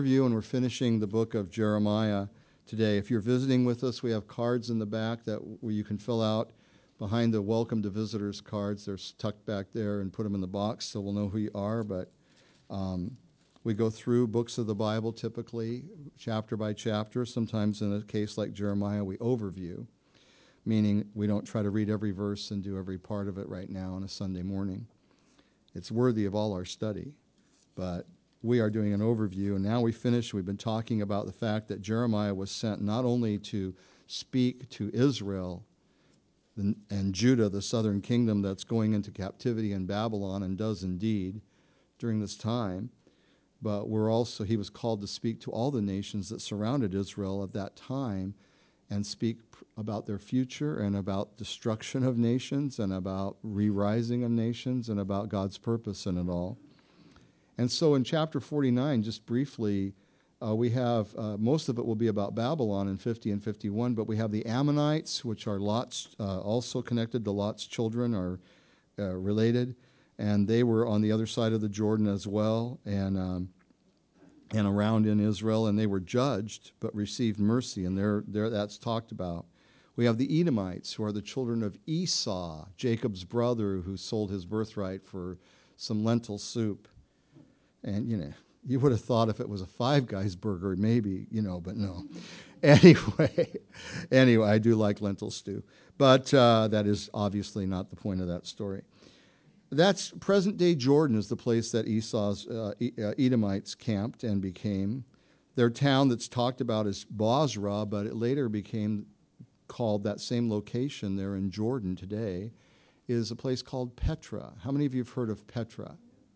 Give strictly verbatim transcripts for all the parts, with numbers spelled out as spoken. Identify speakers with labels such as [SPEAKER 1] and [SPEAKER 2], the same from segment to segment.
[SPEAKER 1] Review, and we're finishing the book of Jeremiah today. If you're visiting with us, we have cards in the back that where you can fill out behind the welcome to visitors cards. They're tucked back there, and put them in the box so we'll know who you are. But um, we go through books of the Bible typically, chapter by chapter. Sometimes in a case like Jeremiah, we overview, meaning we don't try to read every verse and do every part of it right now on a Sunday morning. It's worthy of all our study, but we are doing an overview, and now we finish. We've been talking about the fact that Jeremiah was sent not only to speak to Israel and Judah, the southern kingdom that's going into captivity in Babylon, and does indeed during this time, but we're also he was called to speak to all the nations that surrounded Israel at that time and speak about their future and about destruction of nations and about re-rising of nations and about God's purpose in it all. And so in chapter forty-nine, just briefly, uh, we have, uh, most of it will be about Babylon in fifty and fifty-one, but we have the Ammonites, which are Lot's, uh, also connected to Lot's children, are uh, related, and they were on the other side of the Jordan as well, and um, and around in Israel, and they were judged, but received mercy, and they're, they're, that's talked about. We have the Edomites, who are the children of Esau, Jacob's brother, who sold his birthright for some lentil soup. And, you know, you would have thought if it was a Five Guys burger, maybe, you know, but no. Anyway, anyway, I do like lentil stew. But uh, that is obviously not the point of that story. That's present-day Jordan is the place that Esau's uh, Edomites camped and became. Their town that's talked about is Bozrah, but it later became called, that same location there in Jordan today, is a place called Petra. How many of you have heard of Petra?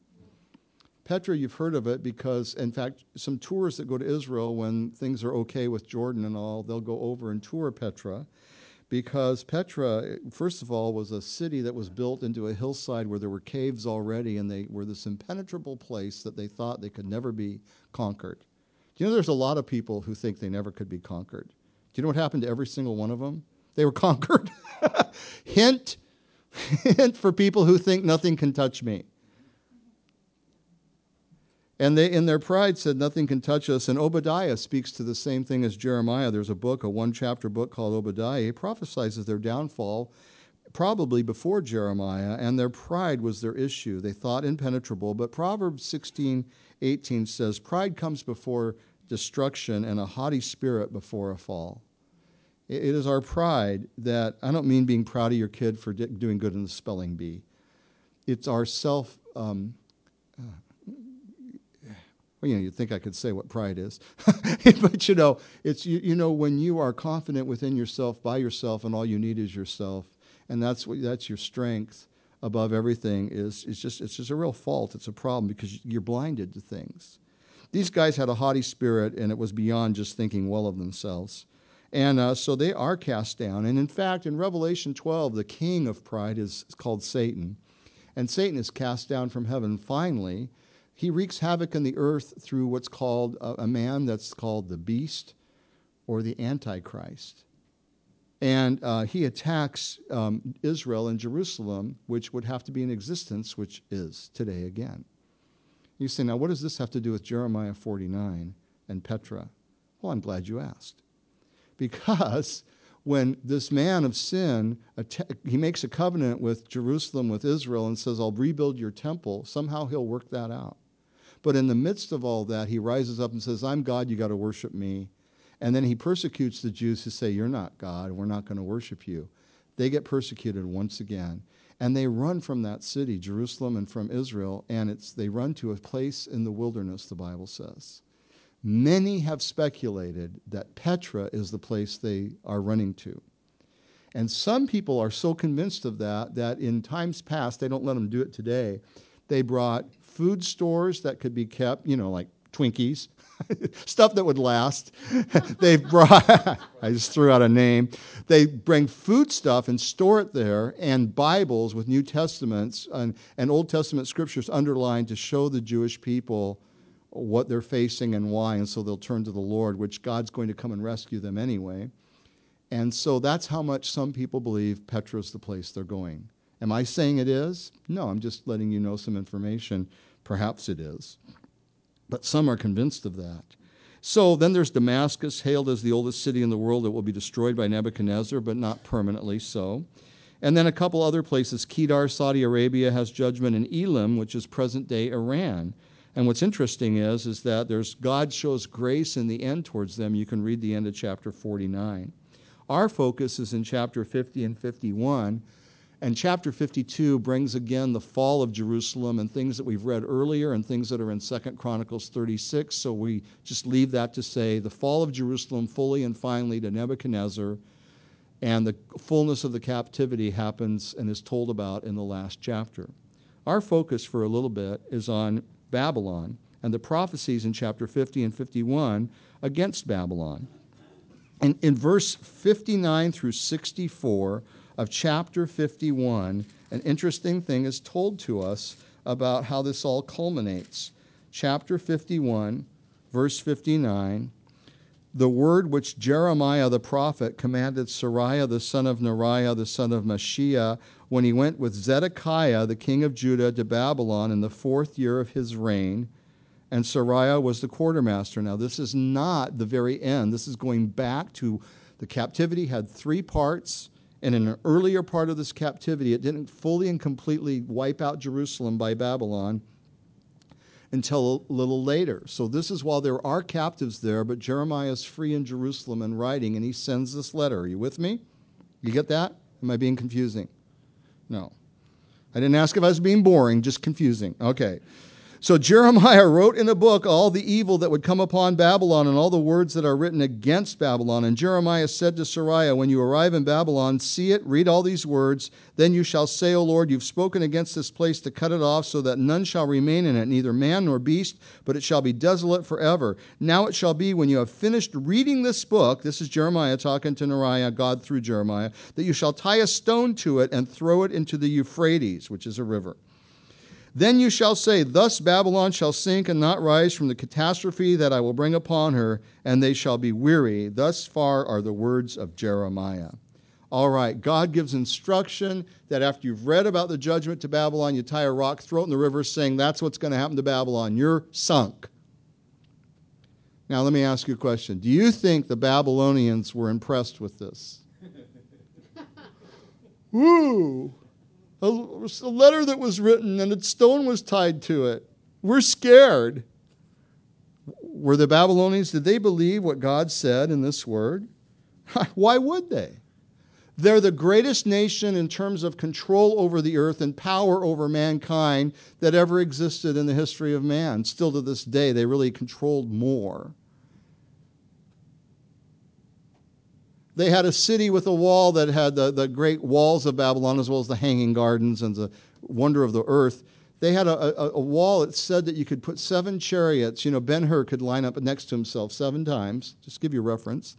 [SPEAKER 1] Petra, you've heard of it because, in fact, some tourists that go to Israel when things are okay with Jordan and all, they'll go over and tour Petra because Petra, first of all, was a city that was built into a hillside where there were caves already, and they were this impenetrable place that they thought they could never be conquered. Do you know there's a lot of people who think they never could be conquered? Do you know what happened to every single one of them? They were conquered. Hint, hint for people who think nothing can touch me. And they, in their pride, said, nothing can touch us. And Obadiah speaks to the same thing as Jeremiah. There's a book, a one-chapter book called Obadiah. He prophesies their downfall probably before Jeremiah, and their pride was their issue. They thought impenetrable. But Proverbs sixteen eighteen says, pride comes before destruction and a haughty spirit before a fall. It is our pride that, I don't mean being proud of your kid for doing good in the spelling bee. It's our self... Um, Well, you know, you'd think I could say what pride is. But, you know, it's you, you know, when you are confident within yourself, by yourself, and all you need is yourself, and that's what that's your strength above everything, is it's just it's just a real fault. It's a problem because you're blinded to things. These guys had a haughty spirit, and it was beyond just thinking well of themselves. And uh, so they are cast down. And in fact, in Revelation twelve, the king of pride is called Satan. And Satan is cast down from heaven finally. He wreaks havoc in the earth through what's called a, a man that's called the beast or the Antichrist. And uh, he attacks um, Israel and Jerusalem, which would have to be in existence, which is today again. You say, now what does this have to do with Jeremiah forty-nine and Petra? Well, I'm glad you asked. Because when this man of sin, he makes a covenant with Jerusalem, with Israel, and says, I'll rebuild your temple, somehow he'll work that out. But in the midst of all that, he rises up and says, I'm God, you got to worship me. And then he persecutes the Jews who say, you're not God, we're not going to worship you. They get persecuted once again. And they run from that city, Jerusalem, and from Israel, and it's they run to a place in the wilderness, the Bible says. Many have speculated that Petra is the place they are running to. And some people are so convinced of that that in times past, they don't let them do it today, they brought food stores that could be kept, you know, like Twinkies, stuff that would last. They brought, I just threw out a name. They bring food stuff and store it there, and Bibles with New Testaments and, and Old Testament scriptures underlined to show the Jewish people what they're facing and why, and so they'll turn to the Lord, which God's going to come and rescue them anyway. And so that's how much some people believe Petra's the place they're going. Am I saying it is? No, I'm just letting you know some information. Perhaps it is. But some are convinced of that. So then there's Damascus, hailed as the oldest city in the world that will be destroyed by Nebuchadnezzar, but not permanently so. And then a couple other places. Kedar, Saudi Arabia, has judgment, in Elam, which is present-day Iran. And what's interesting is, is that there's God shows grace in the end towards them. You can read the end of chapter forty-nine. Our focus is in chapter fifty and fifty-one. And chapter fifty-two brings again the fall of Jerusalem and things that we've read earlier and things that are in Second Chronicles thirty-six. So we just leave that to say the fall of Jerusalem fully and finally to Nebuchadnezzar, and the fullness of the captivity happens and is told about in the last chapter. Our focus for a little bit is on Babylon and the prophecies in chapter fifty and fifty-one against Babylon. And in verse fifty-nine through sixty-four of chapter fifty-one, an interesting thing is told to us about how this all culminates. Chapter fifty-one, verse fifty-nine, the word which Jeremiah the prophet commanded Seraiah the son of Neriah the son of Mashiach when he went with Zedekiah the king of Judah to Babylon in the fourth year of his reign, and Seraiah was the quartermaster. Now this is not the very end. This is going back to the captivity had three parts. And in an earlier part of this captivity, it didn't fully and completely wipe out Jerusalem by Babylon until a little later. So this is while there are captives there, but Jeremiah is free in Jerusalem and writing, and he sends this letter. Are you with me? You get that? Am I being confusing? No. I didn't ask if I was being boring, just confusing. Okay. So Jeremiah wrote in a book all the evil that would come upon Babylon and all the words that are written against Babylon. And Jeremiah said to Seraiah, when you arrive in Babylon, see it, read all these words. Then you shall say, O Lord, you've spoken against this place to cut it off so that none shall remain in it, neither man nor beast, but it shall be desolate forever. Now it shall be when you have finished reading this book, this is Jeremiah talking to Neriah, God through Jeremiah, that you shall tie a stone to it and throw it into the Euphrates, which is a river. Then you shall say, thus Babylon shall sink and not rise from the catastrophe that I will bring upon her, and they shall be weary. Thus far are the words of Jeremiah. All right, God gives instruction that after you've read about the judgment to Babylon, you tie a rock, throw it in the river, saying that's what's going to happen to Babylon. You're sunk. Now let me ask you a question. Do you think the Babylonians were impressed with this? Woo! A, a letter that was written and a stone was tied to it. We're scared. Were the Babylonians, did they believe what God said in this word? Why would they? They're the greatest nation in terms of control over the earth and power over mankind that ever existed in the history of man. Still to this day, they really controlled more. They had a city with a wall that had the, the great walls of Babylon as well as the hanging gardens and the wonder of the earth. They had a, a, a wall that said that you could put seven chariots. You know, Ben-Hur could line up next to himself seven times, just to give you a reference,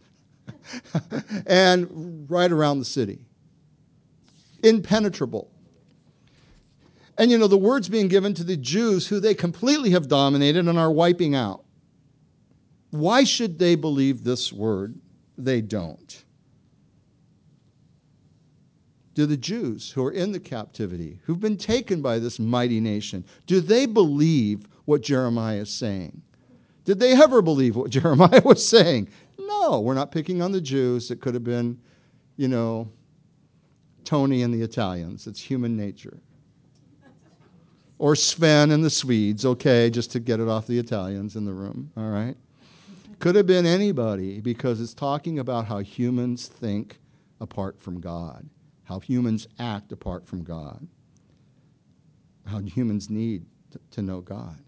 [SPEAKER 1] and right around the city. Impenetrable. And, you know, the word's being given to the Jews who they completely have dominated and are wiping out. Why should they believe this word? They don't. Do the Jews who are in the captivity, who've been taken by this mighty nation, do they believe what Jeremiah is saying? Did they ever believe what Jeremiah was saying? No, we're not picking on the Jews. It could have been, you know, Tony and the Italians. It's human nature. Or Sven and the Swedes, okay, just to get it off the Italians in the room, all right? Could have been anybody because it's talking about how humans think apart from God. How humans act apart from God, how humans need to, to know God.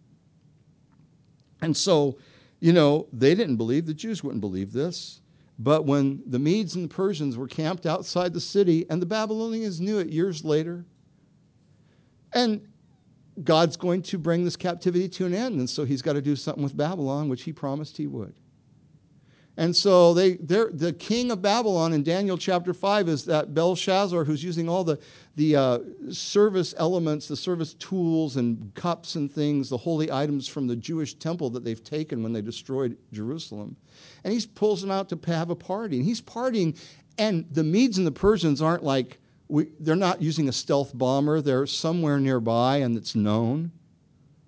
[SPEAKER 1] And so, you know, they didn't believe, the Jews wouldn't believe this, but when the Medes and the Persians were camped outside the city, and the Babylonians knew it years later, and God's going to bring this captivity to an end, and so he's got to do something with Babylon, which he promised he would. And so they, the king of Babylon in Daniel chapter five is that Belshazzar, who's using all the, the uh, service elements, the service tools and cups and things, the holy items from the Jewish temple that they've taken when they destroyed Jerusalem. And he pulls them out to have a party. And he's partying, and the Medes and the Persians aren't like, we, they're not using a stealth bomber. They're somewhere nearby, and it's known.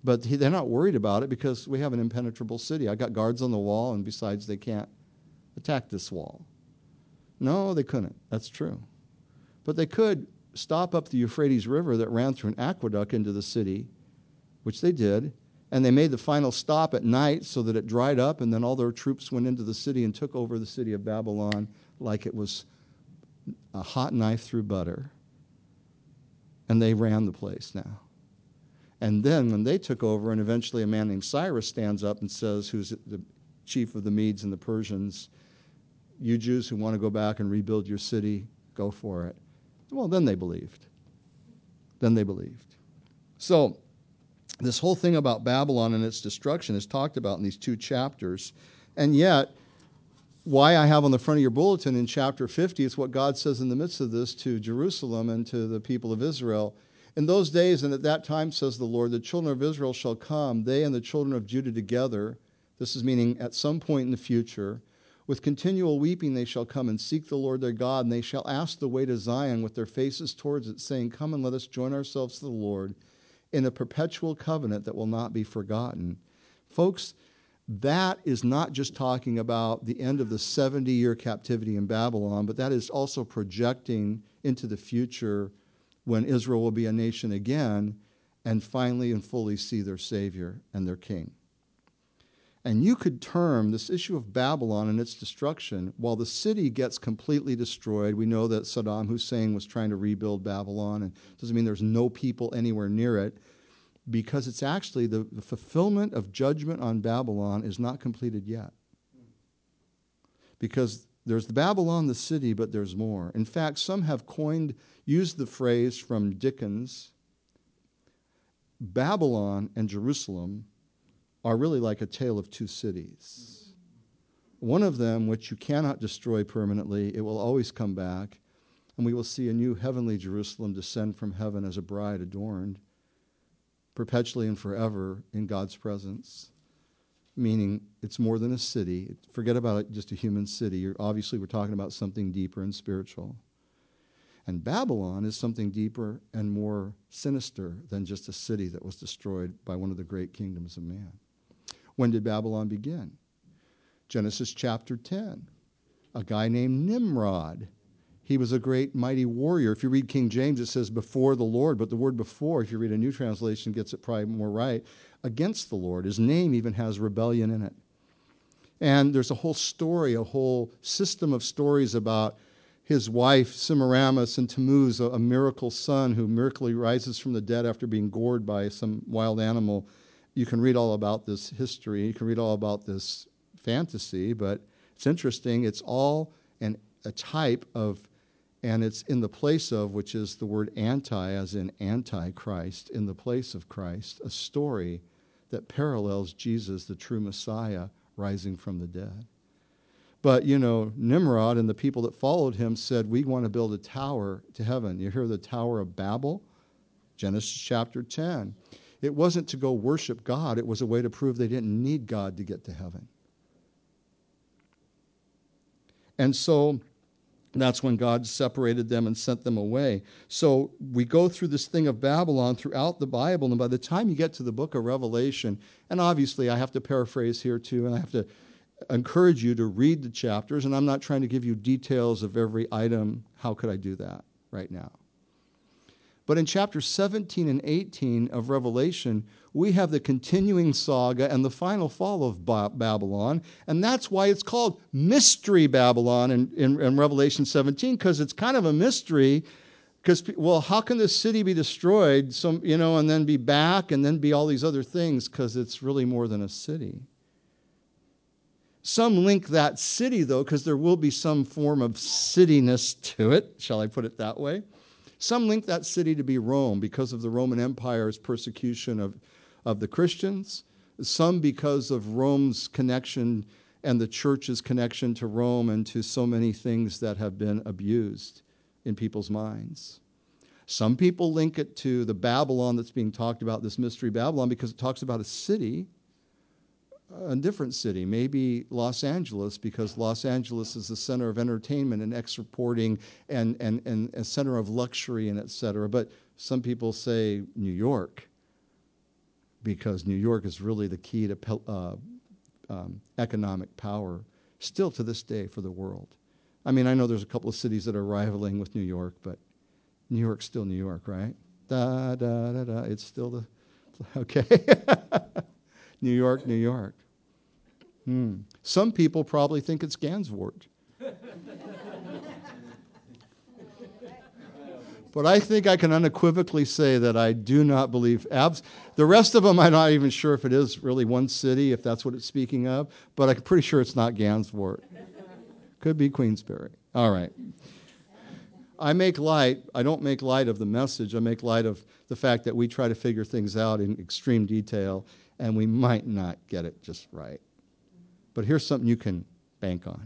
[SPEAKER 1] But he, they're not worried about it because we have an impenetrable city. I got guards on the wall, and besides, they can't attack this wall. No, they couldn't. That's true. But they could stop up the Euphrates River that ran through an aqueduct into the city, which they did, and they made the final stop at night so that it dried up, and then all their troops went into the city and took over the city of Babylon like it was a hot knife through butter. And they ran the place now. And then when they took over, and eventually a man named Cyrus stands up and says, who's the chief of the Medes and the Persians, you Jews who want to go back and rebuild your city, go for it. Well, then they believed. Then they believed. So this whole thing about Babylon and its destruction is talked about in these two chapters. And yet, why I have on the front of your bulletin in chapter fifty is what God says in the midst of this to Jerusalem and to the people of Israel. In those days and at that time, says the Lord, the children of Israel shall come, they and the children of Judah together. This is meaning at some point in the future. With continual weeping they shall come and seek the Lord their God, and they shall ask the way to Zion with their faces towards it, saying, come and let us join ourselves to the Lord in a perpetual covenant that will not be forgotten. Folks, that is not just talking about the end of the seventy-year captivity in Babylon, but that is also projecting into the future when Israel will be a nation again and finally and fully see their Savior and their King. And you could term this issue of Babylon and its destruction, while the city gets completely destroyed. We know that Saddam Hussein was trying to rebuild Babylon, and it doesn't mean there's no people anywhere near it, because it's actually the, the fulfillment of judgment on Babylon is not completed yet. Because there's the Babylon, the city, but there's more. In fact, some have coined, used the phrase from Dickens, Babylon and Jerusalem are really like a tale of two cities. One of them, which you cannot destroy permanently, it will always come back, and we will see a new heavenly Jerusalem descend from heaven as a bride adorned, perpetually and forever in God's presence. Meaning it's more than a city. Forget about it, just a human city. You're, obviously, we're talking about something deeper and spiritual. And Babylon is something deeper and more sinister than just a city that was destroyed by one of the great kingdoms of man. When did Babylon begin? Genesis chapter ten. A guy named Nimrod. He was a great mighty warrior. If you read King James, it says before the Lord, but the word before, if you read a new translation, gets it probably more right, against the Lord. His name even has rebellion in it. And there's a whole story, a whole system of stories about his wife, Semiramis, and Tammuz, a, a miracle son who miraculously rises from the dead after being gored by some wild animal. You can read all about this history. You can read all about this fantasy, but it's interesting. It's all an, a type of, and it's in the place of, which is the word anti, as in antichrist, in the place of Christ, a story that parallels Jesus, the true Messiah, rising from the dead. But, you know, Nimrod and the people that followed him said, we want to build a tower to heaven. You hear the Tower of Babel? Genesis chapter ten. It wasn't to go worship God. It was a way to prove they didn't need God to get to heaven. And so that's when God separated them and sent them away. So we go through this thing of Babylon throughout the Bible, and by the time you get to the book of Revelation, and obviously I have to paraphrase here too, and I have to encourage you to read the chapters, and I'm not trying to give you details of every item. How could I do that right now? But in chapters seventeen and eighteen of Revelation, we have the continuing saga and the final fall of ba- Babylon, and that's why it's called Mystery Babylon in, in, in Revelation seventeen, because it's kind of a mystery. Because, well, how can this city be destroyed, some, you know, and then be back, and then be all these other things? Because it's really more than a city. Some link that city, though, because there will be some form of cityness to it, shall I put it that way? Some link that city to be Rome because of the Roman Empire's persecution of, of the Christians. Some because of Rome's connection and the church's connection to Rome and to so many things that have been abused in people's minds. Some people link it to the Babylon that's being talked about, this mystery Babylon, because it talks about a city, a different city, maybe Los Angeles, because Los Angeles is the center of entertainment and exporting and, and, and a center of luxury and et cetera. But some people say New York. because New York is really the key to uh, um, economic power still to this day for the world. I mean, I know there's a couple of cities that are rivaling with New York, but New York's still New York, right? Da, da, da, da. It's still the, okay. New York, New York. Hmm. Some people probably think it's Gansevoort. But I think I can unequivocally say that I do not believe abs. The rest of them, I'm not even sure if it is really one city, if that's what it's speaking of. But I'm pretty sure it's not Gansevoort. Could be Queensbury. All right. I make light. I don't make light of the message. I make light of the fact that we try to figure things out in extreme detail, and we might not get it just right. But here's something you can bank on.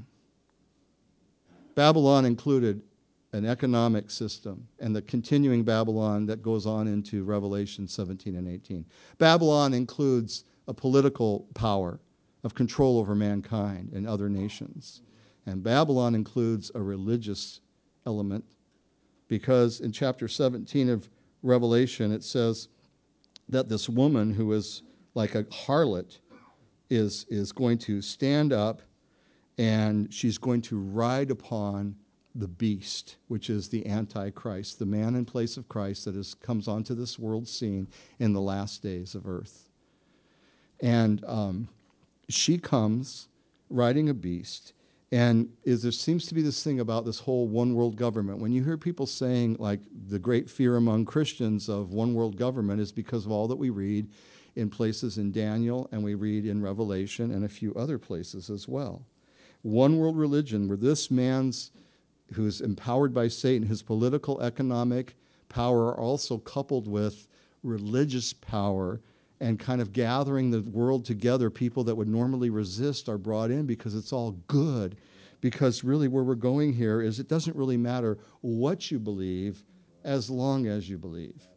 [SPEAKER 1] Babylon included an economic system, and the continuing Babylon that goes on into Revelation seventeen and eighteen. Babylon includes a political power of control over mankind and other nations. And Babylon includes a religious element, because in chapter seventeen of Revelation it says that this woman who is like a harlot is, is going to stand up, and she's going to ride upon the beast, which is the Antichrist, the man in place of Christ that is, comes onto this world scene in the last days of earth. And um, she comes riding a beast, and is, there seems to be this thing about this whole one world government. When you hear people saying, like, the great fear among Christians of one world government is because of all that we read in places in Daniel, and we read in Revelation and a few other places as well. One world religion, where this man's, who's empowered by Satan, his political, economic power are also coupled with religious power, and kind of gathering the world together. People that would normally resist are brought in because it's all good. Because really where we're going here is it doesn't really matter what you believe as long as you believe.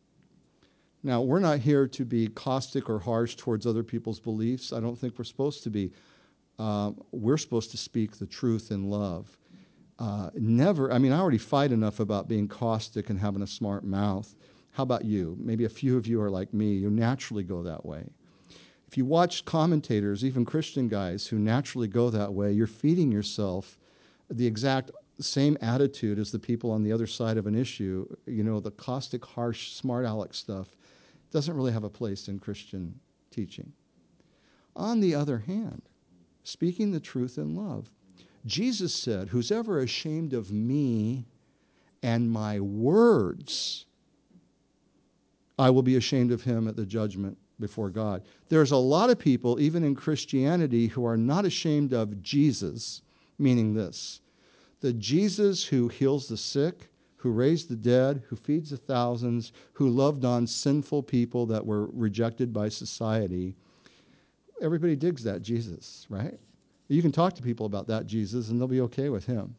[SPEAKER 1] Now, we're not here to be caustic or harsh towards other people's beliefs. I don't think we're supposed to be. Uh, we're supposed to speak the truth in love. Uh, never, I mean, I already fight enough about being caustic and having a smart mouth. How about you? Maybe a few of you are like me. You naturally go that way. If you watch commentators, even Christian guys who naturally go that way, you're feeding yourself the exact same attitude as the people on the other side of an issue. You know, the caustic, harsh, smart aleck stuff doesn't really have a place in Christian teaching. On the other hand, speaking the truth in love, Jesus said, "Who's ever ashamed of me and my words, I will be ashamed of him at the judgment before God." There's a lot of people, even in Christianity, who are not ashamed of Jesus, meaning this: the Jesus who heals the sick, who raised the dead, who feeds the thousands, who loved on sinful people that were rejected by society. Everybody digs that Jesus, right? You can talk to people about that Jesus, and they'll be okay with him.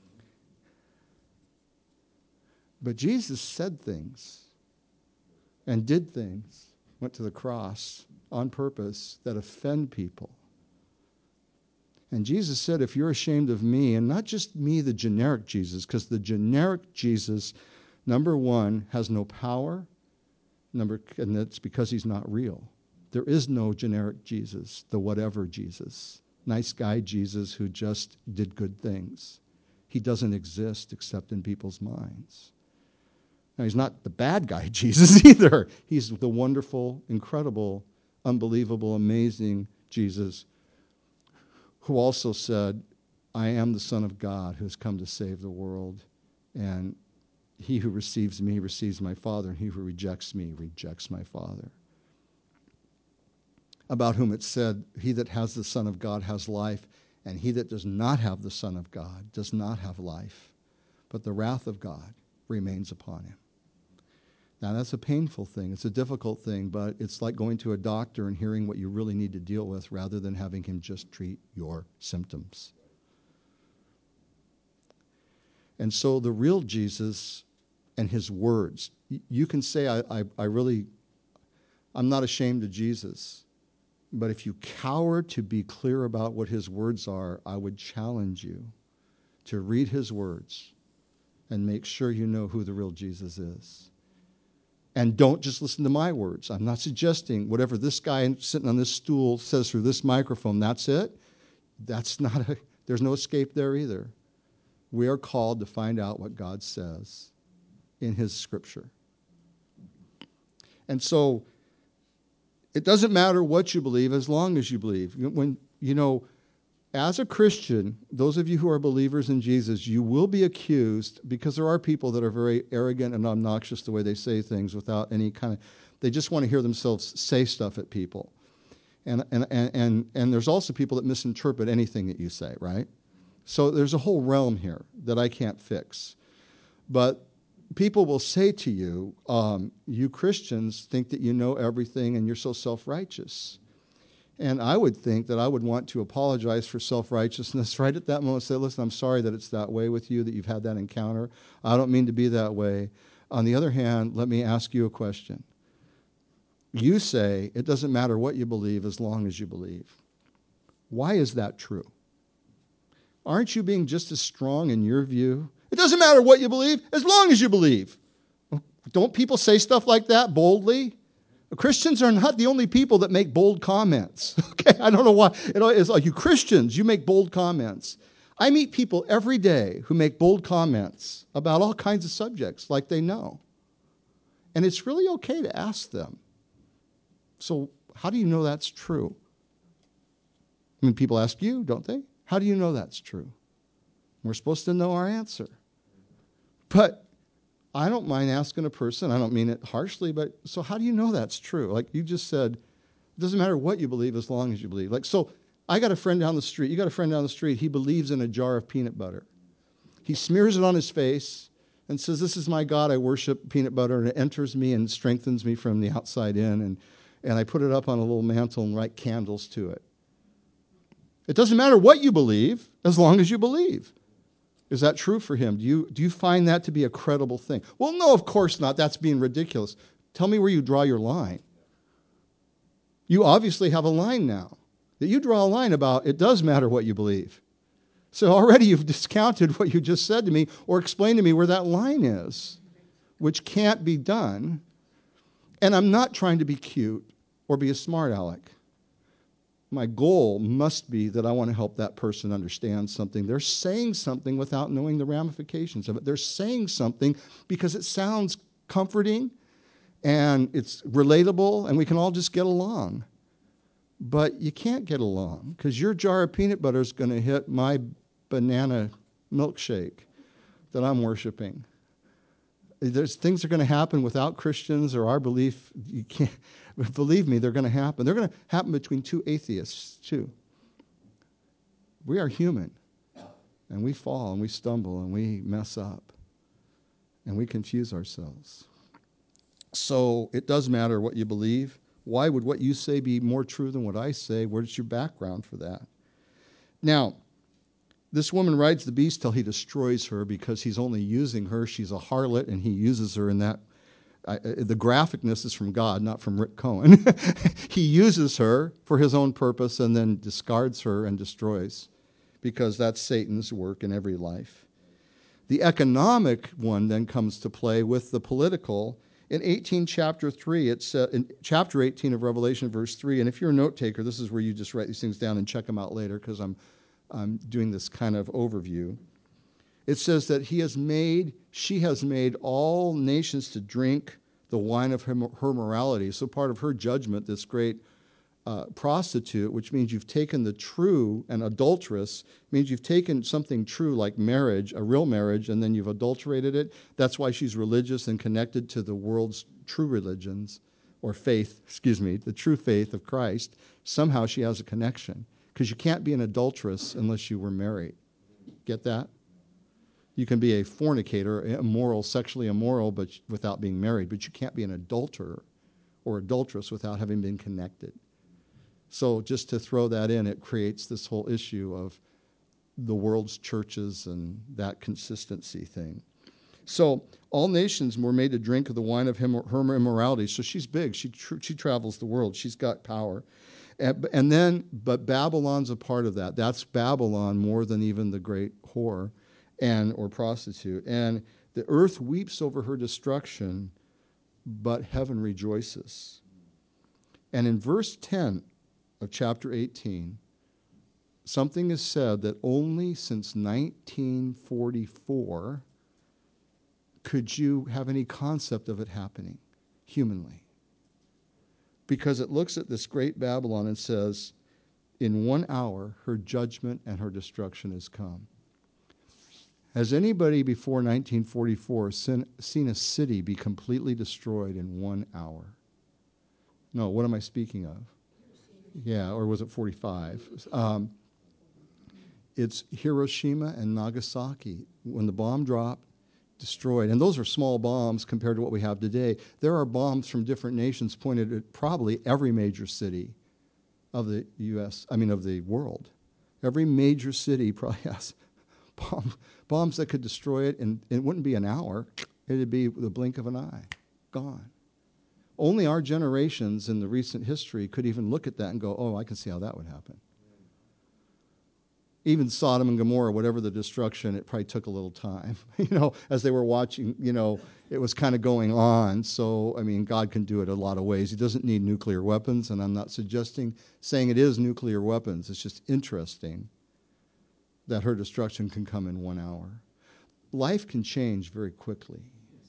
[SPEAKER 1] But Jesus said things and did things, went to the cross on purpose, that offend people. And Jesus said, if you're ashamed of me, and not just me, the generic Jesus, because the generic Jesus, number one, has no power, number, and that's because he's not real. There is no generic Jesus, the whatever Jesus, nice guy Jesus who just did good things. He doesn't exist except in people's minds. Now, he's not the bad guy Jesus either. He's the wonderful, incredible, unbelievable, amazing Jesus who also said, I am the Son of God who has come to save the world, and he who receives me receives my Father, and he who rejects me rejects my Father. About whom it said, he that has the Son of God has life, and he that does not have the Son of God does not have life, but the wrath of God remains upon him. Now, that's a painful thing. It's a difficult thing, but it's like going to a doctor and hearing what you really need to deal with rather than having him just treat your symptoms. And so the real Jesus and his words, you can say, I, I, I really, I'm not ashamed of Jesus. But if you cower to be clear about what his words are, I would challenge you to read his words and make sure you know who the real Jesus is. And don't just listen to my words. I'm not suggesting whatever this guy sitting on this stool says through this microphone, that's it. That's not a, there's no escape there either. We are called to find out what God says in his scripture. And so it doesn't matter what you believe as long as you believe. When, you know, as a Christian, those of you who are believers in Jesus, you will be accused, because there are people that are very arrogant and obnoxious the way they say things without any kind of, they just want to hear themselves say stuff at people. And, and, and, and, and there's also people that misinterpret anything that you say, right? So there's a whole realm here that I can't fix. But people will say to you, um, you Christians think that you know everything and you're so self-righteous. And I would think that I would want to apologize for self-righteousness right at that moment. Say, listen, I'm sorry that it's that way with you, that you've had that encounter. I don't mean to be that way. On the other hand, let me ask you a question. You say it doesn't matter what you believe as long as you believe. Why is that true? Aren't you being just as strong in your view? It doesn't matter what you believe as long as you believe. Don't people say stuff like that boldly? Christians are not the only people that make bold comments. Okay, I don't know why. You know, it's like you Christians, you make bold comments. I meet people every day who make bold comments about all kinds of subjects like they know. And it's really okay to ask them. So how do you know that's true? I mean, people ask you, don't they? How do you know that's true? We're supposed to know our answer. But I don't mind asking a person, I don't mean it harshly, but so how do you know that's true? Like you just said, it doesn't matter what you believe as long as you believe. Like, so I got a friend down the street, you got a friend down the street, he believes in a jar of peanut butter. He smears it on his face and says, this is my God, I worship peanut butter, and it enters me and strengthens me from the outside in, and, and I put it up on a little mantle and light candles to it. It doesn't matter what you believe as long as you believe. Is that true for him? Do you, do you find that to be a credible thing? Well, no, of course not. That's being ridiculous. Tell me where you draw your line. You obviously have a line now that you draw a line about it does matter what you believe. So already you've discounted what you just said to me or explained to me where that line is, which can't be done. And I'm not trying to be cute or be a smart aleck. My goal must be that I want to help that person understand something. They're saying something without knowing the ramifications of it. They're saying something because it sounds comforting and it's relatable and we can all just get along. But you can't get along because your jar of peanut butter is going to hit my banana milkshake that I'm worshiping. There's things are going to happen without Christians or our belief. You can't believe me, they're going to happen. They're going to happen between two atheists, too. We are human, and we fall, and we stumble, and we mess up, and we confuse ourselves. So it does matter what you believe. Why would what you say be more true than what I say? Where's your background for that? Now, this woman rides the beast till he destroys her because he's only using her. She's a harlot, and he uses her in that. I, the graphicness is from God, not from Rick Cohen. He uses her for his own purpose and then discards her and destroys because that's Satan's work in every life. The economic one then comes to play with the political. In eighteen, chapter three, it's uh, in chapter eighteen of Revelation, verse three, and if you're a note taker, this is where you just write these things down and check them out later because I'm, I'm doing this kind of overview. It says that he has made, she has made all nations to drink the wine of her, her morality. So part of her judgment, this great uh, prostitute, which means you've taken the true, and adulteress means you've taken something true like marriage, a real marriage, and then you've adulterated it. That's why she's religious and connected to the world's true religions, or faith, excuse me, the true faith of Christ. Somehow she has a connection because you can't be an adulteress unless you were married. Get that? You can be a fornicator, immoral, sexually immoral, but without being married. But you can't be an adulterer or adulteress without having been connected. So just to throw that in, it creates this whole issue of the world's churches and that consistency thing. So all nations were made to drink of the wine of her immorality. So she's big. She tr- she travels the world. She's got power. And, and then, but Babylon's a part of that. That's Babylon more than even the great whore and or prostitute. And the earth weeps over her destruction but heaven rejoices. And in verse ten of chapter eighteen, something is said that only since nineteen forty-four could you have any concept of it happening humanly. Because it looks at this great Babylon and says, in one hour, her judgment and her destruction has come. Has anybody before nineteen forty-four seen, seen a city be completely destroyed in one hour? No, what am I speaking of? Yeah, or was it forty-five? Um, it's Hiroshima and Nagasaki. When the bomb dropped, destroyed. And those are small bombs compared to what we have today. There are bombs from different nations pointed at probably every major city of the U S, I mean of the world. Every major city probably has bomb, bombs that could destroy it, and it wouldn't be an hour. It would be the blink of an eye. Gone. Only our generations in the recent history could even look at that and go, oh, I can see how that would happen. Even Sodom and Gomorrah, whatever the destruction, it probably took a little time. You know, as they were watching, you know, it was kind of going on. So, I mean, God can do it a lot of ways. He doesn't need nuclear weapons, and I'm not suggesting, saying it is nuclear weapons. It's just interesting that her destruction can come in one hour. Life can change very quickly.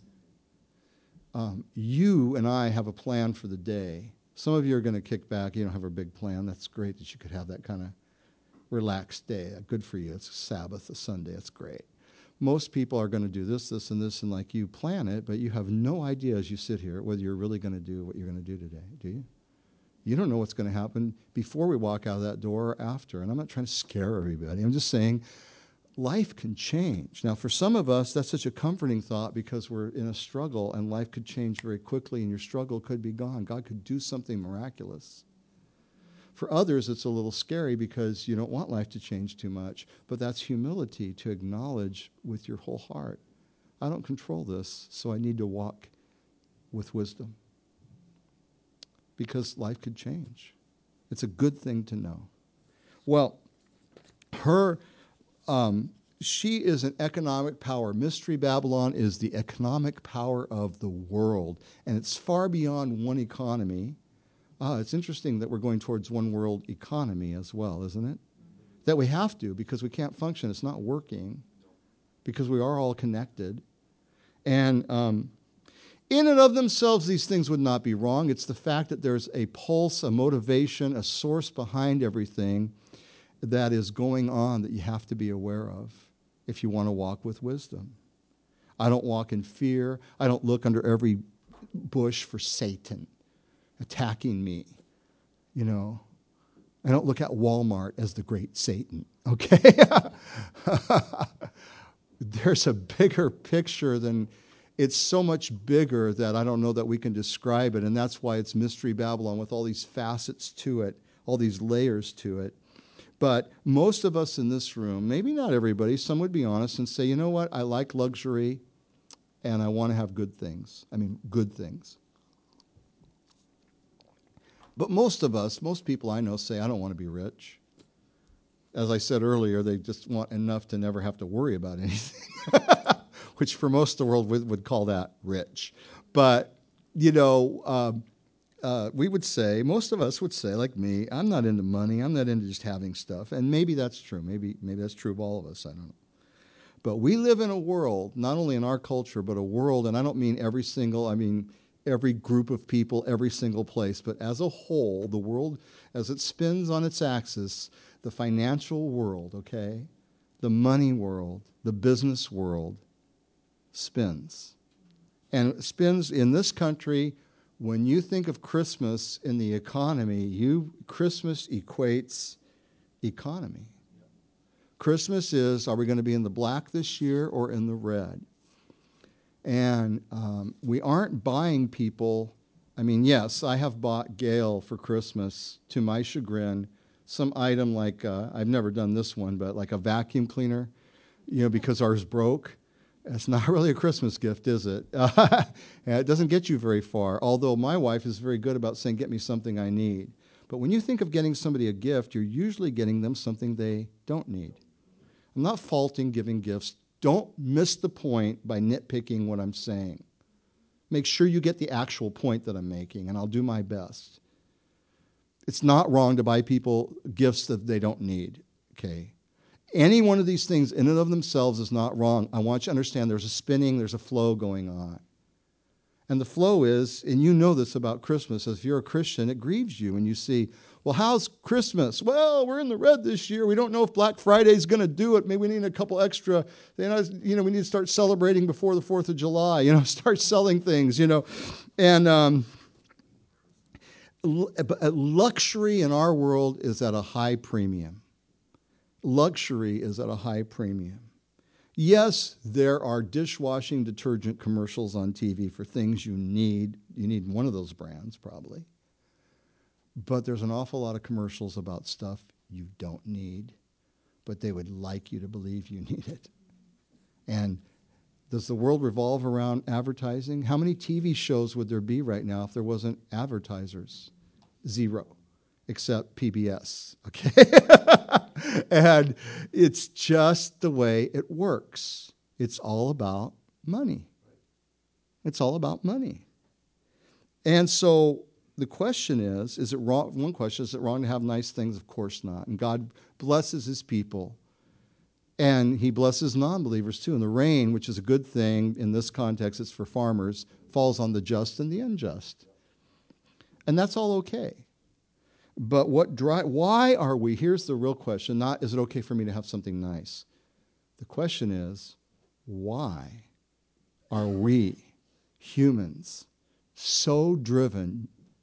[SPEAKER 1] Um, you and I have a plan for the day. Some of you are going to kick back. You don't have a big plan. That's great that you could have that kind of relaxed day. Good for you. It's a Sabbath, a Sunday. It's great. Most people are going to do this, this, and this, and like you plan it, but you have no idea as you sit here whether you're really going to do what you're going to do today, do you? You don't know what's going to happen before we walk out of that door or after. And I'm not trying to scare everybody. I'm just saying life can change. Now, for some of us, that's such a comforting thought because we're in a struggle and life could change very quickly and your struggle could be gone. God could do something miraculous. For others, it's a little scary because you don't want life to change too much, but that's humility to acknowledge with your whole heart, I don't control this, so I need to walk with wisdom because life could change. It's a good thing to know. Well, her, um, she is an economic power. Mystery Babylon is the economic power of the world, and it's far beyond one economy. Ah, it's interesting that we're going towards one world economy as well, isn't it? That we have to because we can't function. It's not working because we are all connected. And um, in and of themselves, these things would not be wrong. It's the fact that there's a pulse, a motivation, a source behind everything that is going on that you have to be aware of if you want to walk with wisdom. I don't walk in fear. I don't look under every bush for Satan attacking me, you know. I don't look at Walmart as the great Satan, okay? There's a bigger picture than, it's so much bigger that I don't know that we can describe it, and that's why it's Mystery Babylon with all these facets to it, all these layers to it. But most of us in this room, maybe not everybody, some would be honest and say, you know what, I like luxury and I want to have good things. I mean, good things. But most of us, most people I know say, I don't want to be rich. As I said earlier, they just want enough to never have to worry about anything, which for most of the world would, would call that rich. But, you know, um, uh, we would say, most of us would say, like me, I'm not into money. I'm not into just having stuff. And maybe that's true. Maybe, maybe that's true of all of us. I don't know. But we live in a world, not only in our culture, but a world, and I don't mean every single, I mean every group of people, every single place, but as a whole, the world, as it spins on its axis, the financial world, okay, the money world, the business world spins. And it spins in this country. When you think of Christmas in the economy, you Christmas equates economy. Christmas is, are we going to be in the black this year or in the red? And um, we aren't buying people. I mean, yes, I have bought Gail for Christmas, to my chagrin, some item like, uh, I've never done this one, but like a vacuum cleaner, you know, because ours broke. It's not really a Christmas gift, is it? Uh, it doesn't get you very far, although my wife is very good about saying, get me something I need. But when you think of getting somebody a gift, you're usually getting them something they don't need. I'm not faulting giving gifts. Don't miss the point by nitpicking what I'm saying. Make sure you get the actual point that I'm making, and I'll do my best. It's not wrong to buy people gifts that they don't need, okay? Any one of these things in and of themselves is not wrong. I want you to understand there's a spinning, there's a flow going on. And the flow is, and you know this about Christmas, if you're a Christian, it grieves you when you see, well, how's Christmas? Well, we're in the red this year. We don't know if Black Friday's going to do it. Maybe we need a couple extra, you know, you know, we need to start celebrating before the fourth of July, you know, start selling things, you know. And um, luxury in our world is at a high premium. Luxury is at a high premium. Yes, there are dishwashing detergent commercials on T V for things you need. You need one of those brands, probably. But there's an awful lot of commercials about stuff you don't need, but they would like you to believe you need it. And does the world revolve around advertising? How many T V shows would there be right now if there wasn't advertisers? Zero, except P B S, okay? And it's just the way it works. It's all about money. It's all about money. And so the question is, is it wrong? One question, is it wrong to have nice things? Of course not. And God blesses his people. And he blesses non-believers too. And the rain, which is a good thing in this context, it's for farmers, falls on the just and the unjust. And that's all okay. But what dri- why are we, here's the real question, not is it okay for me to have something nice? The question is, why are we humans so driven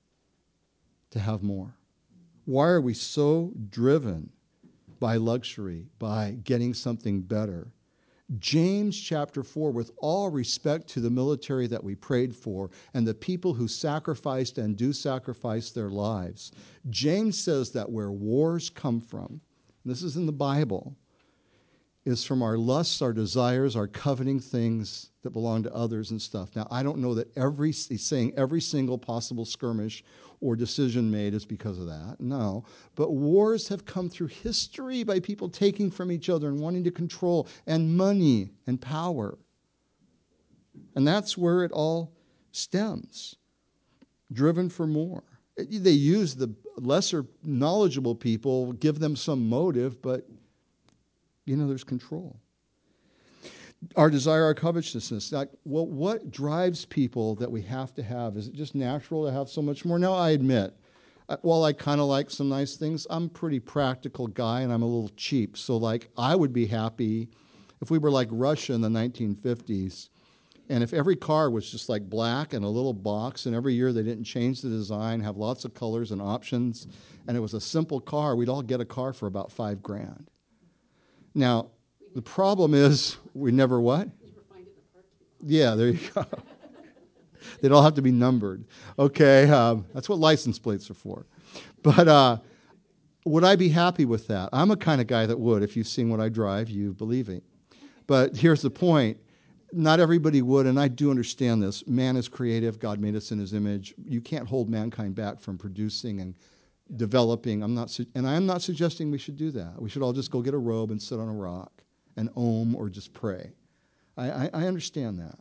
[SPEAKER 1] to have more? Why are we so driven by luxury, by getting something better? James chapter four, with all respect to the military that we prayed for and the people who sacrificed and do sacrifice their lives, James says that where wars come from, this is in the Bible, is from our lusts, our desires, our coveting things that belong to others and stuff. Now, I don't know that every, he's saying every single possible skirmish or decision made is because of that. No. But wars have come through history by people taking from each other and wanting to control, and money and power. And that's where it all stems. Driven for more. They use the lesser knowledgeable people, give them some motive, but, you know, there's control. Our desire, our covetousness. Like, well, what drives people that we have to have? Is it just natural to have so much more? Now, I admit, while I kind of like some nice things, I'm a pretty practical guy and I'm a little cheap. So, like, I would be happy if we were like Russia in the nineteen fifties, and if every car was just like black and a little box, and every year they didn't change the design, have lots of colors and options, and it was a simple car, we'd all get a car for about five grand. Now, the problem is we never what? Yeah, there you go. They'd all have to be numbered. Okay, um, that's what license plates are for. But uh, would I be happy with that? I'm a kind of guy that would. If you've seen what I drive, you believe it. But here's the point. Not everybody would, and I do understand this. Man is creative. God made us in his image. You can't hold mankind back from producing and developing. I'm not, su- and I'm not suggesting we should do that. We should all just go get a robe and sit on a rock and ohm or just pray. I, I, I understand that.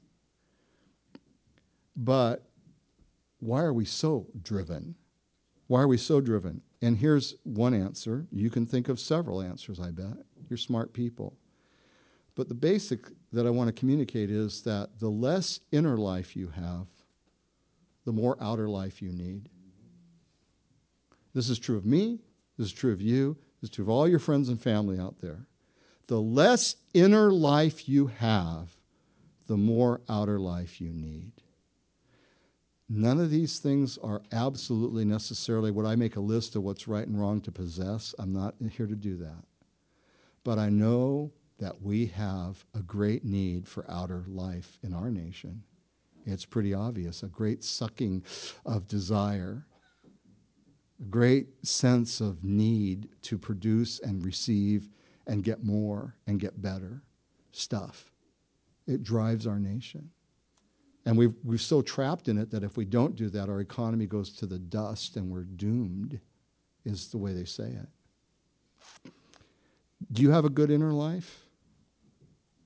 [SPEAKER 1] But why are we so driven? Why are we so driven? And here's one answer. You can think of several answers, I bet. You're smart people. But the basic that I want to communicate is that the less inner life you have, the more outer life you need. This is true of me. This is true of you. This is true of all your friends and family out there. The less inner life you have, the more outer life you need. None of these things are absolutely necessarily, would I make a list of what's right and wrong to possess? I'm not here to do that. But I know that we have a great need for outer life in our nation. It's pretty obvious, a great sucking of desire, a great sense of need to produce and receive and get more and get better stuff. It drives our nation. And we've, we're so trapped in it that if we don't do that, our economy goes to the dust and we're doomed, is the way they say it. Do you have a good inner life?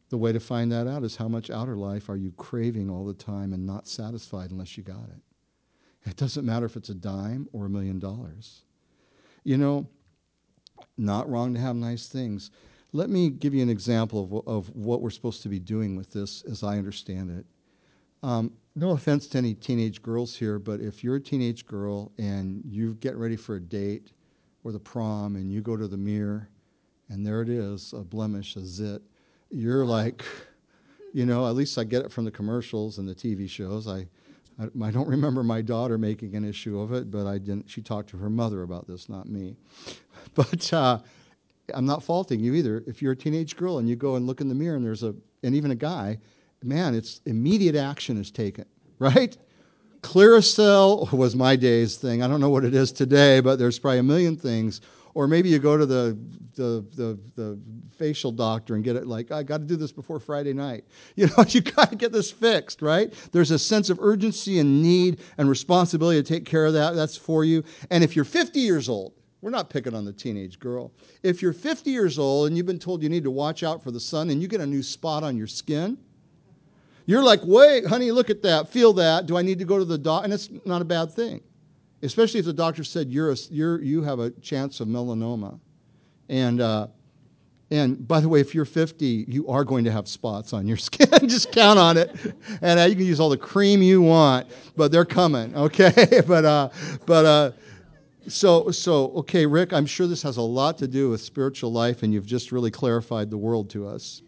[SPEAKER 1] The way to find that out is how much outer life are you craving all the time and not satisfied unless you got it. It doesn't matter if it's a dime or a million dollars. You know, not wrong to have nice things. Let me give you an example of, of what we're supposed to be doing with this as I understand it. Um, no offense to any teenage girls here, but if you're a teenage girl and you get ready for a date or the prom and you go to the mirror and there it is, a blemish, a zit, you're like, you know, at least I get it from the commercials and the T V shows. I, I, I don't remember my daughter making an issue of it, but I didn't. She talked to her mother about this, not me. But uh, I'm not faulting you either. If you're a teenage girl and you go and look in the mirror and there's a, and even a guy, man, it's immediate action is taken, right? Clearasil was my day's thing. I don't know what it is today, but there's probably a million things. Or maybe you go to the the the, the facial doctor and get it like, I got to do this before Friday night. You know, you got to get this fixed, right? There's a sense of urgency and need and responsibility to take care of that. That's for you. And if you're fifty years old, we're not picking on the teenage girl. If you're fifty years old and you've been told you need to watch out for the sun and you get a new spot on your skin, you're like, wait, honey, look at that, feel that. Do I need to go to the doctor? And it's not a bad thing, especially if the doctor said you're a, you're, you have a chance of melanoma. And uh, and by the way, if you're fifty, you are going to have spots on your skin. Just count on it. And uh, you can use all the cream you want, but they're coming, okay? but uh, but uh, so so okay, Rick, I'm sure this has a lot to do with spiritual life, and you've just really clarified the world to us.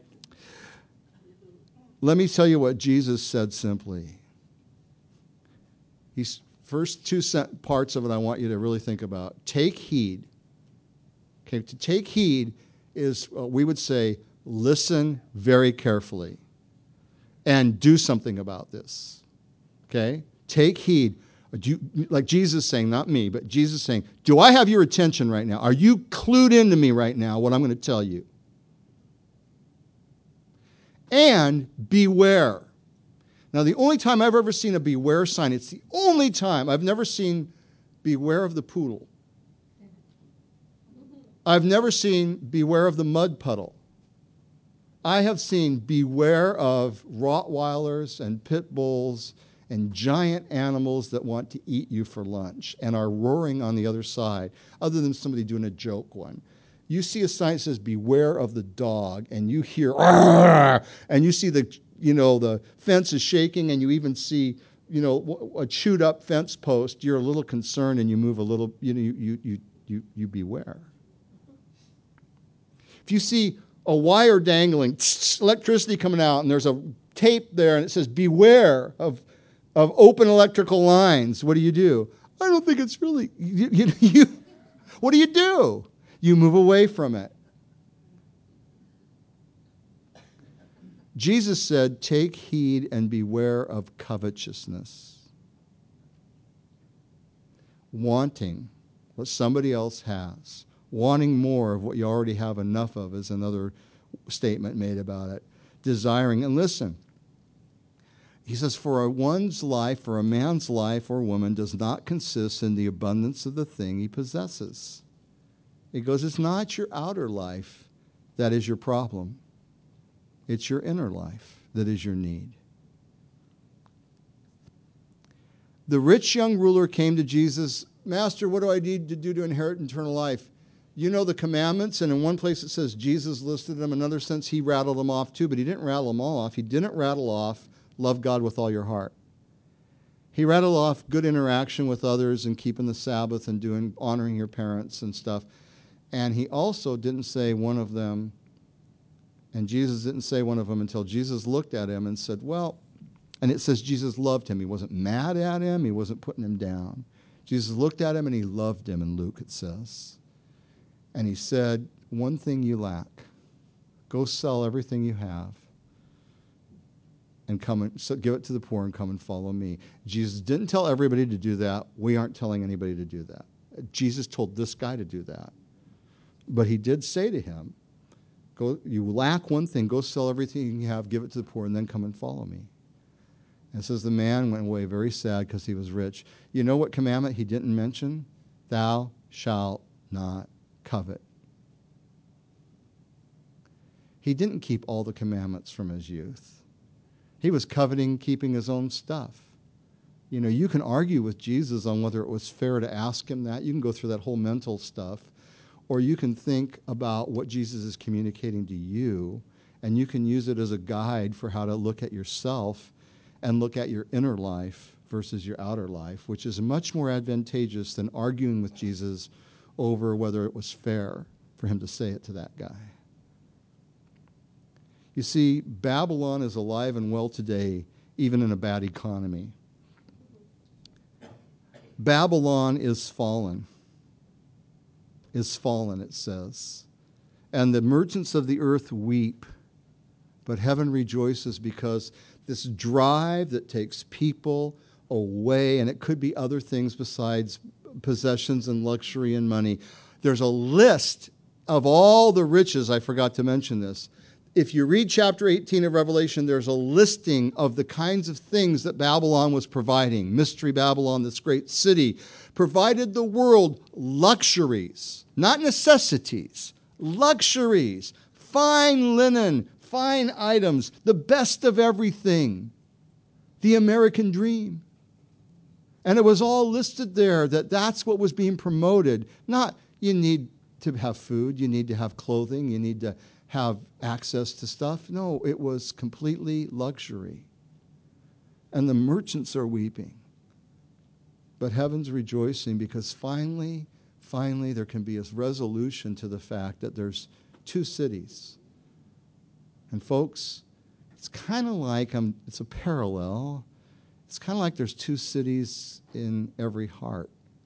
[SPEAKER 1] Let me tell you what Jesus said simply. He's first two parts of it I want you to really think about. Take heed. Okay, to take heed is, uh, we would say, listen very carefully and do something about this. Okay? Take heed. Do you, like Jesus saying, not me, but Jesus saying, do I have your attention right now? Are you clued into me right now, what I'm going to tell you? And beware. Now, the only time I've ever seen a beware sign, it's the only time I've never seen beware of the poodle. I've never seen beware of the mud puddle. I have seen beware of Rottweilers and pit bulls and giant animals that want to eat you for lunch and are roaring on the other side, other than somebody doing a joke one. You see a sign that says beware of the dog, and you hear, and you see the, you know, the fence is shaking, and you even see, you know, a chewed up fence post. You're a little concerned, and you move a little, you know, you you you you, you beware. If you see a wire dangling, electricity coming out, and there's a tape there, and it says, beware of, of open electrical lines, what do you do? I don't think it's really, you, you, you, what do you do? You move away from it. Jesus said, take heed and beware of covetousness. Wanting what somebody else has. Wanting more of what you already have enough of is another statement made about it. Desiring. And listen, he says, for a one's life, for a man's life or woman does not consist in the abundance of the thing he possesses. He goes, it's not your outer life that is your problem. It's your inner life that is your need. The rich young ruler came to Jesus, Master, what do I need to do to inherit eternal life? You know the commandments, and in one place it says Jesus listed them. In another sense, he rattled them off too, but he didn't rattle them all off. He didn't rattle off, love God with all your heart. He rattled off good interaction with others and keeping the Sabbath and doing honoring your parents and stuff. And he also didn't say one of them, and Jesus didn't say one of them until Jesus looked at him and said, well, and it says Jesus loved him. He wasn't mad at him. He wasn't putting him down. Jesus looked at him and he loved him in Luke, it says. And he said, one thing you lack. Go sell everything you have and come and so give it to the poor and come and follow me. Jesus didn't tell everybody to do that. We aren't telling anybody to do that. Jesus told this guy to do that. But he did say to him, go, you lack one thing. Go sell everything you have, give it to the poor, and then come and follow me. And it says the man went away very sad because he was rich. You know what commandment he didn't mention? Thou shalt not covet. he didn't keep all the commandments from his youth. He was coveting keeping his own stuff. You know, you can argue with Jesus on whether it was fair to ask him that. You can go through that whole mental stuff. Or you can think about what Jesus is communicating to you, and you can use it as a guide for how to look at yourself and look at your inner life versus your outer life, which is much more advantageous than arguing with Jesus over whether it was fair for him to say it to that guy. You see, Babylon is alive and well today, even in a bad economy. Babylon is fallen. Is fallen, it says. And the merchants of the earth weep, but heaven rejoices because this drive that takes people away, and it could be other things besides possessions and luxury and money. There's a list of all the riches. I forgot to mention this. If you read chapter eighteen of Revelation, there's a listing of the kinds of things that Babylon was providing. Mystery Babylon, this great city, provided the world luxuries, not necessities, luxuries, fine linen, fine items, the best of everything, the American dream. And it was all listed there that that's what was being promoted. Not you need to have food, you need to have clothing, you need to have access to stuff. No, it was completely luxury. And the merchants are weeping. But heaven's rejoicing because finally, finally there can be a resolution to the fact that there's two cities. And folks, it's kind of like, um, it's a parallel. It's kind of like there's two cities in every heart.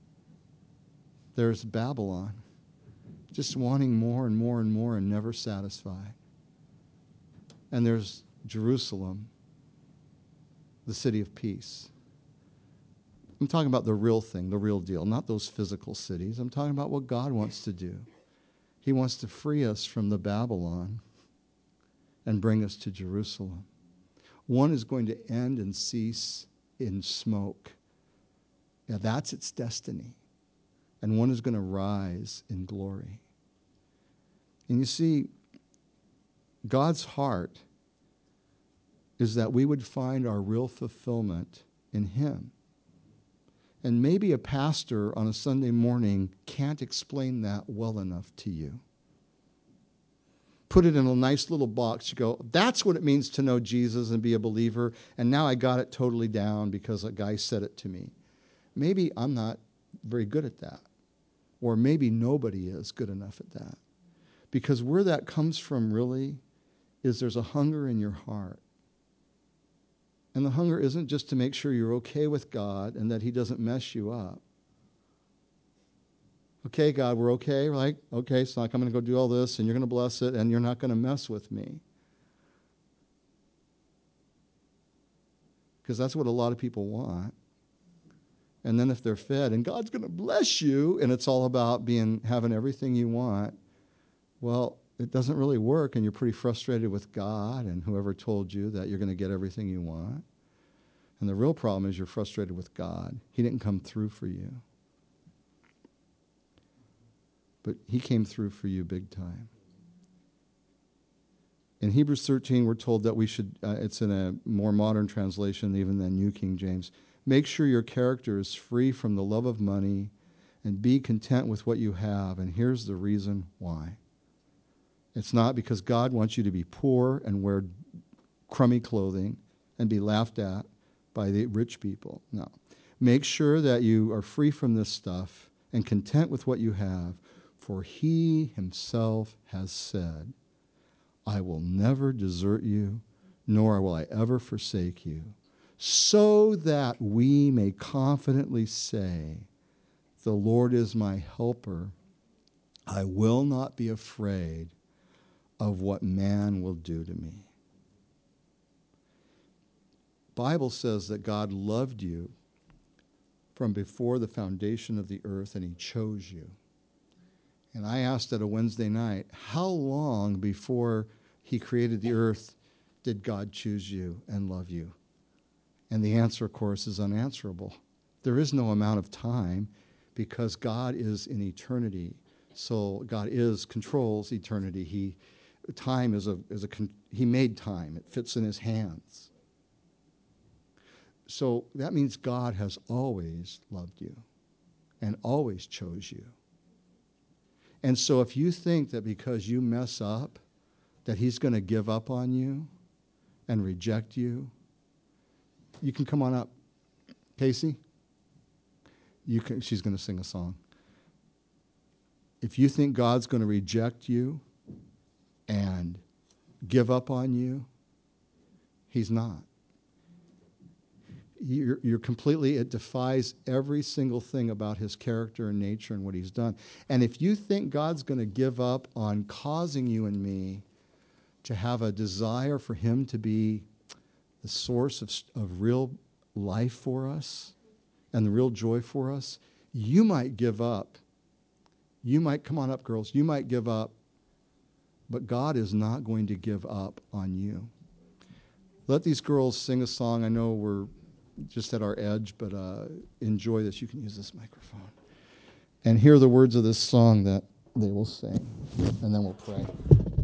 [SPEAKER 1] There's Babylon, just wanting more and more and more and never satisfied. And there's Jerusalem, the city of peace. I'm talking about the real thing, the real deal, not those physical cities. I'm talking about what God wants to do. He wants to free us from the Babylon and bring us to Jerusalem. One is going to end and cease in smoke. Yeah, that's its destiny. And one is going to rise in glory. And you see, God's heart is that we would find our real fulfillment in Him. And maybe a pastor on a Sunday morning can't explain that well enough to you. Put it in a nice little box. You go, that's what it means to know Jesus and be a believer, and now I got it totally down because a guy said it to me. Maybe I'm not very good at that. Or maybe nobody is good enough at that. Because where that comes from really is there's a hunger in your heart. And the hunger isn't just to make sure you're okay with God and that He doesn't mess you up. Okay, God, we're okay. We're like, okay, so I'm going to go do all this, and you're going to bless it, and you're not going to mess with me. Because that's what a lot of people want. And then if they're fed, and God's going to bless you, and it's all about being having everything you want, well, it doesn't really work, and you're pretty frustrated with God and whoever told you that you're going to get everything you want. And the real problem is you're frustrated with God. He didn't come through for you. But He came through for you big time. In Hebrews thirteen, we're told that we should, uh, it's in a more modern translation even than New King James, make sure your character is free from the love of money and be content with what you have. And here's the reason why. It's not because God wants you to be poor and wear crummy clothing and be laughed at by the rich people. No. Make sure that you are free from this stuff and content with what you have, for He Himself has said, I will never desert you, nor will I ever forsake you, so that we may confidently say, the Lord is my helper. I will not be afraid of what man will do to me. The Bible says that God loved you from before the foundation of the earth, and He chose you. And I asked at a Wednesday night, how long before He created the earth did God choose you and love you? And the answer, of course, is unanswerable. There is no amount of time because God is in eternity. So God is, controls eternity. He time is a, is a, he made time. It fits in his hands. So that means God has always loved you and always chose you. And so if you think that because you mess up, that he's going to give up on you and reject you, you can come on up. Casey, you can, she's going to sing a song. If you think God's going to reject you and give up on you, he's not. You're, you're completely, it defies every single thing about his character and nature and what he's done. And if you think God's going to give up on causing you and me to have a desire for him to be the source of, of real life for us and the real joy for us, you might give up. You might, come on up, girls, you might give up, but God is not going to give up on you. Let these girls sing a song. I know we're just at our edge, but uh, enjoy this. You can use this microphone. And hear the words of this song that they will sing, and then we'll pray.